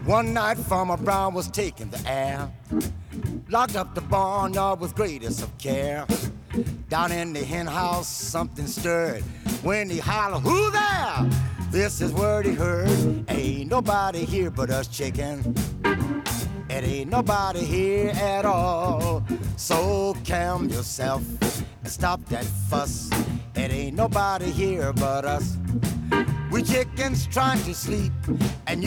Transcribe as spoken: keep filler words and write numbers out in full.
One night Farmer Brown was taking the air, locked up the barnyard with greatest of care. Down in the hen house something stirred when he hollered, "Who there?" This is word he heard. Ain't nobody here but us chicken. It ain't nobody here at all. So calm yourself and stop that fuss. It ain't nobody here but us. We chickens trying to sleep and